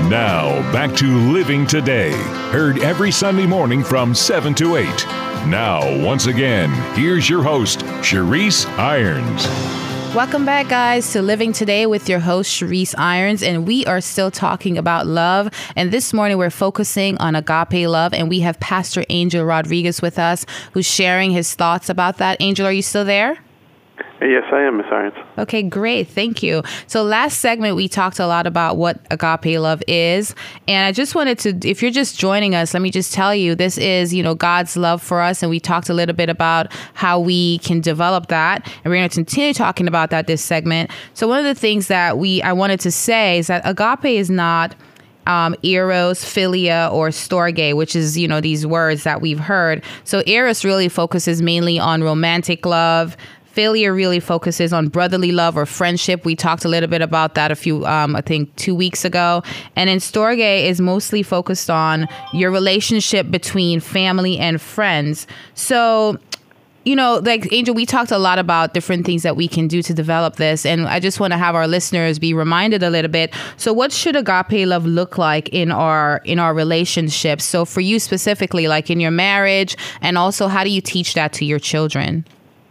Now, back to Living Today, heard every Sunday morning from 7 to 8. Now, once again, here's your host, Sharice Irons. Welcome back, guys, to Living Today with your host, Sharice Irons, and we are still talking about love. And this morning, we're focusing on agape love, and we have Pastor Angel Rodriguez with us, who's sharing his thoughts about that. Angel, are you still there? Yes, I am, Ms. Irons. Okay, great. Thank you. So last segment, we talked a lot about what agape love is. And I just wanted to, if you're just joining us, let me just tell you, this is, God's love for us. And we talked a little bit about how we can develop that. And we're going to continue talking about that this segment. So one of the things that I wanted to say is that agape is not eros, philia, or storge, which is, these words that we've heard. So eros really focuses mainly on romantic love. Philia really focuses on brotherly love or friendship. We talked a little bit about that 2 weeks ago. And then storge is mostly focused on your relationship between family and friends. So, like Angel, we talked a lot about different things that we can do to develop this. And I just want to have our listeners be reminded a little bit. So what should agape love look like in our relationships? So for you specifically, like in your marriage, and also how do you teach that to your children?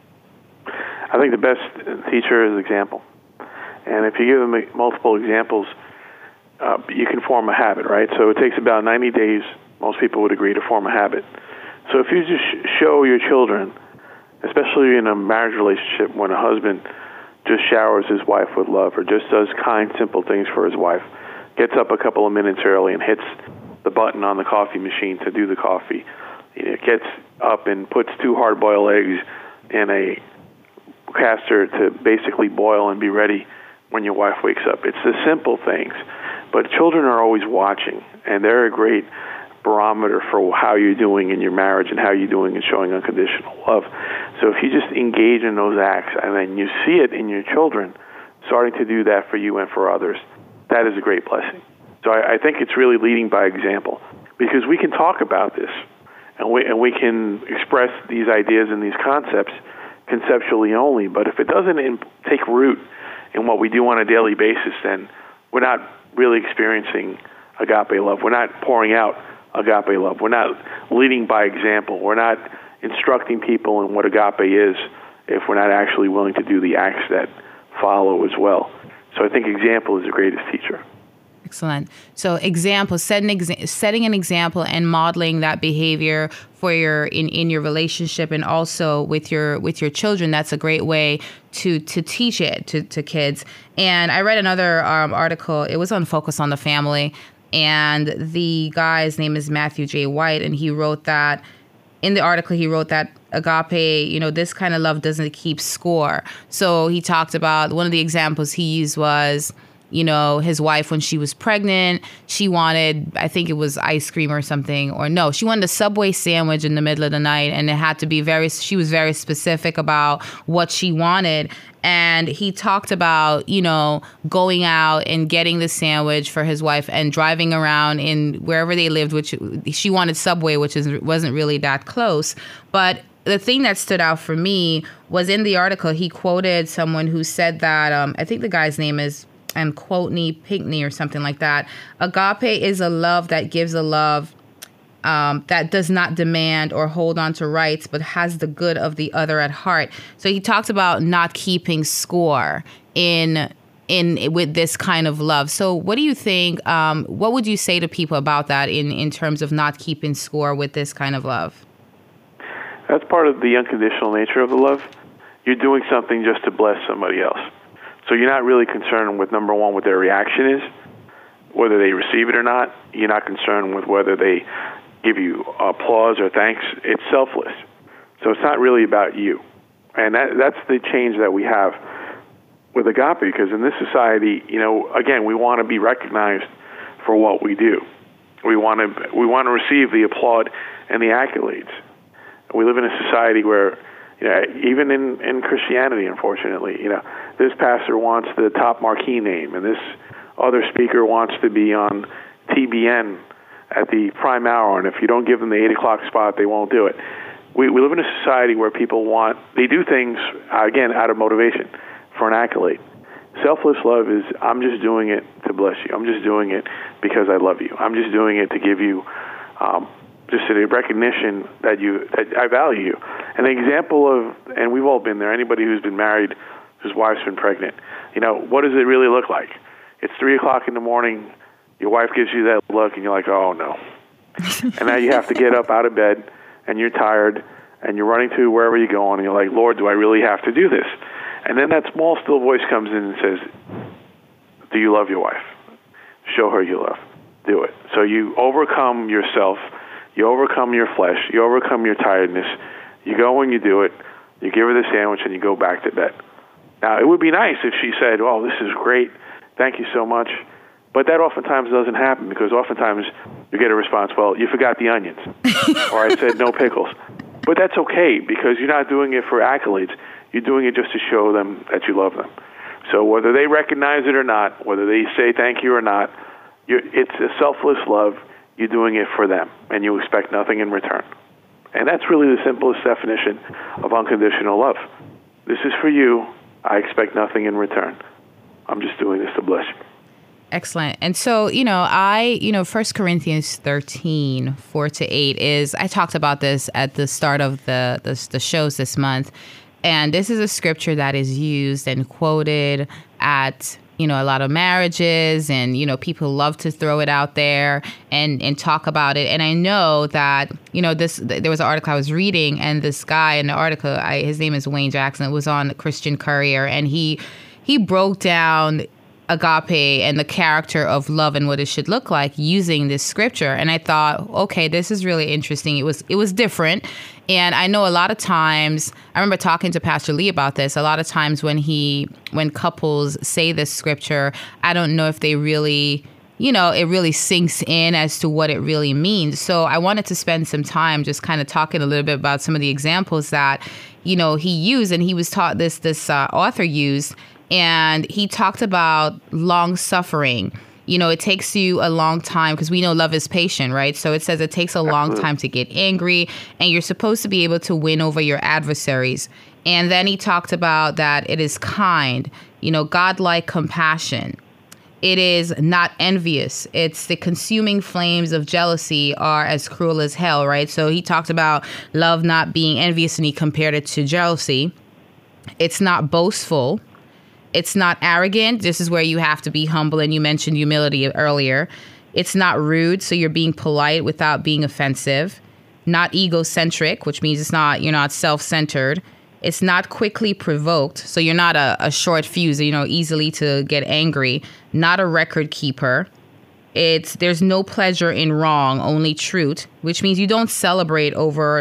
I think the best teacher is example. And if you give them multiple examples, you can form a habit, right? So it takes about 90 days, most people would agree, to form a habit. So if you just show your children, especially in a marriage relationship, when a husband just showers his wife with love or just does kind, simple things for his wife, gets up a couple of minutes early and hits the button on the coffee machine to do the coffee, gets up and puts 2 hard-boiled eggs in a caster to basically boil and be ready when your wife wakes up. It's the simple things. But children are always watching, and they're a great barometer for how you're doing in your marriage and how you're doing in showing unconditional love. So if you just engage in those acts and then you see it in your children starting to do that for you and for others, that is a great blessing. So I think it's really leading by example, because we can talk about this and we can express these ideas and these concepts conceptually only, but if it doesn't take root in what we do on a daily basis, then we're not really experiencing agape love. We're not pouring out agape love. We're not leading by example. We're not instructing people in what agape is if we're not actually willing to do the acts that follow as well. So I think example is the greatest teacher. Excellent. So example, setting an example and modeling that behavior for in your relationship and also with your children. That's a great way to teach it to kids. And I read another article. It was on Focus on the Family, and the guy's name is Matthew J. White, and he wrote that in the article. He wrote that agape, this kind of love doesn't keep score. So he talked about one of the examples he used was, his wife, when she was pregnant, she wanted, I think it was ice cream or something, or no, she wanted a Subway sandwich in the middle of the night, and it had to be she was very specific about what she wanted. And he talked about, going out and getting the sandwich for his wife and driving around in wherever they lived, which she wanted Subway, which wasn't really that close. But the thing that stood out for me was in the article, he quoted someone who said that, I think the guy's name is Quotney Pinkney or something like that. Agape is a love that gives a love that does not demand or hold on to rights, but has the good of the other at heart. So he talked about not keeping score in with this kind of love. So what do you think? What would you say to people about that in terms of not keeping score with this kind of love? That's part of the unconditional nature of the love. You're doing something just to bless somebody else. So you're not really concerned with, number one, what their reaction is, whether they receive it or not. You're not concerned with whether they give you applause or thanks. It's selfless. So it's not really about you. And that's the change that we have with agape, because in this society, again, we want to be recognized for what we do. We want to receive the applaud and the accolades. We live in a society where, even in Christianity, unfortunately, this pastor wants the top marquee name, and this other speaker wants to be on TBN at the prime hour, and if you don't give them the 8 o'clock spot, they won't do it. We live in a society where people they do things, again, out of motivation for an accolade. Selfless love is, I'm just doing it to bless you. I'm just doing it because I love you. I'm just doing it to give you just a recognition that I value you. An example of, and we've all been there, anybody who's been married, whose wife's been pregnant, what does it really look like? It's 3 o'clock in the morning, your wife gives you that look, and you're like, oh, no. And now you have to get up out of bed, and you're tired, and you're running to wherever you're going, and you're like, Lord, do I really have to do this? And then that small, still voice comes in and says, do you love your wife? Show her you love. Do it. So you overcome yourself, you overcome your flesh, you overcome your tiredness, you go and you do it, you give her the sandwich, and you go back to bed. Now, it would be nice if she said, oh, this is great, thank you so much. But that oftentimes doesn't happen, because oftentimes you get a response, well, you forgot the onions, or I said no pickles. But that's okay, because you're not doing it for accolades. You're doing it just to show them that you love them. So whether they recognize it or not, whether they say thank you or not, it's a selfless love. You're doing it for them, and you expect nothing in return. And that's really the simplest definition of unconditional love. This is for you. I expect nothing in return. I'm just doing this to bless you. Excellent. And so, 1 Corinthians 13, 4-8 is, I talked about this at the start of the shows this month. And this is a scripture that is used and quoted at, a lot of marriages, and, people love to throw it out there and talk about it. And I know that, there was an article I was reading, and this guy in the article, his name is Wayne Jackson. It was on Christian Courier, and he broke down agape and the character of love and what it should look like using this scripture. And I thought, okay, this is really interesting. It was different. And I know a lot of times, I remember talking to Pastor Lee about this, a lot of times when couples say this scripture, I don't know if they really, it really sinks in as to what it really means. So I wanted to spend some time just kind of talking a little bit about some of the examples that, he used, and he was taught this author used. And he talked about long suffering. It takes you a long time, because we know love is patient, right? So it says it takes a long time to get angry, and you're supposed to be able to win over your adversaries. And then he talked about that it is kind, godlike compassion. It is not envious. It's the consuming flames of jealousy are as cruel as hell, right? So he talked about love not being envious, and he compared it to jealousy. It's not boastful. It's not arrogant. This is where you have to be humble, and you mentioned humility earlier. It's not rude, so you're being polite without being offensive. Not egocentric, which means you're not self-centered. It's not quickly provoked, so you're not a short fuse, easily to get angry. Not a record keeper. There's no pleasure in wrong, only truth, which means you don't celebrate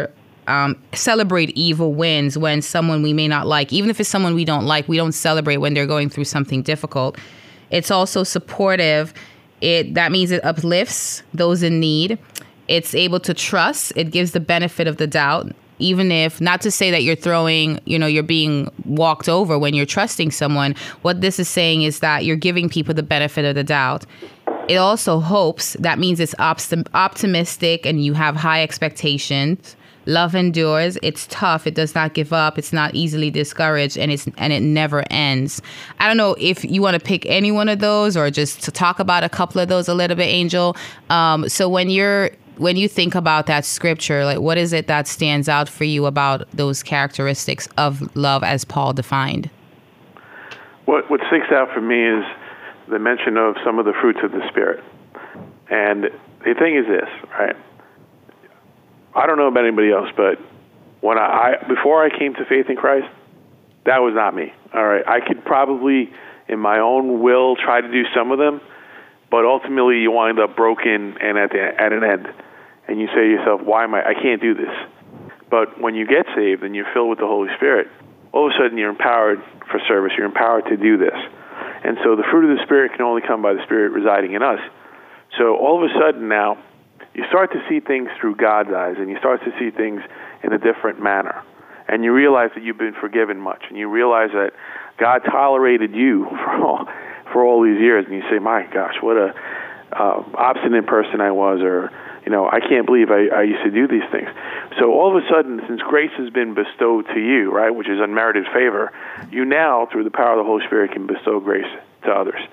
evil wins when someone we may not like. Even if it's someone we don't like, we don't celebrate when they're going through something difficult. It's also supportive. That means it uplifts those in need. It's able to trust. It gives the benefit of the doubt, even if, not to say that you're being walked over when you're trusting someone. What this is saying is that you're giving people the benefit of the doubt. It also hopes. That means it's optimistic, and you have high expectations. Love endures. It's tough. It does not give up. It's not easily discouraged, and it never ends. I don't know if you want to pick any one of those, or just to talk about a couple of those a little bit, Angel. So when you think about that scripture, like, what is it that stands out for you about those characteristics of love as Paul defined? What sticks out for me is the mention of some of the fruits of the Spirit. And the thing is this, right? I don't know about anybody else, but before I came to faith in Christ, that was not me. All right, I could probably, in my own will, try to do some of them, but ultimately you wind up broken and at an end, and you say to yourself, "Why am I can't do this?" But when you get saved and you're filled with the Holy Spirit, all of a sudden you're empowered for service. You're empowered to do this, and so the fruit of the Spirit can only come by the Spirit residing in us. So all of a sudden now, you start to see things through God's eyes, and you start to see things in a different manner. And you realize that you've been forgiven much, and you realize that God tolerated you for all these years, and you say, my gosh, what a obstinate person I was, or, I can't believe I used to do these things. So all of a sudden, since grace has been bestowed to you, right, which is unmerited favor, you now, through the power of the Holy Spirit, can bestow grace to others.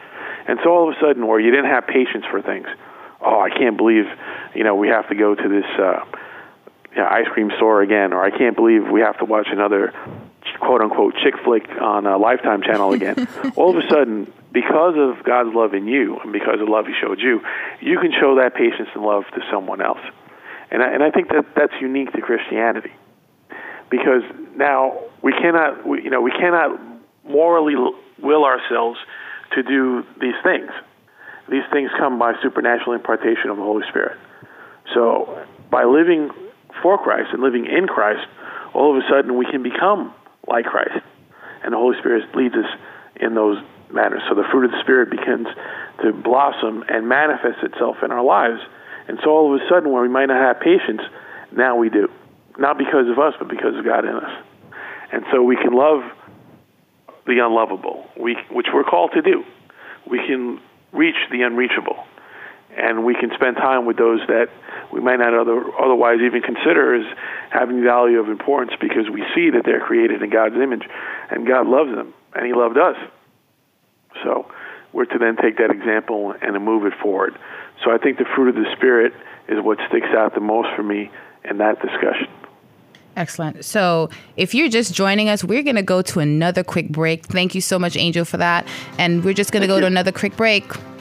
And so all of a sudden, or you didn't have patience for things. Oh, I can't believe, we have to go to this ice cream store again, or I can't believe we have to watch another quote-unquote chick flick on Lifetime channel again. All of a sudden, because of God's love in you and because of the love he showed you, you can show that patience and love to someone else. And I think that's unique to Christianity, because now we cannot morally will ourselves to do these things. These things come by supernatural impartation of the Holy Spirit. So by living for Christ and living in Christ, all of a sudden we can become like Christ. And the Holy Spirit leads us in those manners. So the fruit of the Spirit begins to blossom and manifest itself in our lives. And so all of a sudden, where we might not have patience, now we do. Not because of us, but because of God in us. And so we can love the unlovable, which we're called to do. We can reach the unreachable. And we can spend time with those that we might not otherwise even consider as having value of importance, because we see that they're created in God's image, and God loves them, and he loved us. So we're to then take that example and to move it forward. So I think the fruit of the Spirit is what sticks out the most for me in that discussion. Excellent. So if you're just joining us, we're going to go to another quick break. Thank you so much, Angel, for that. And we're just going to go to another quick break.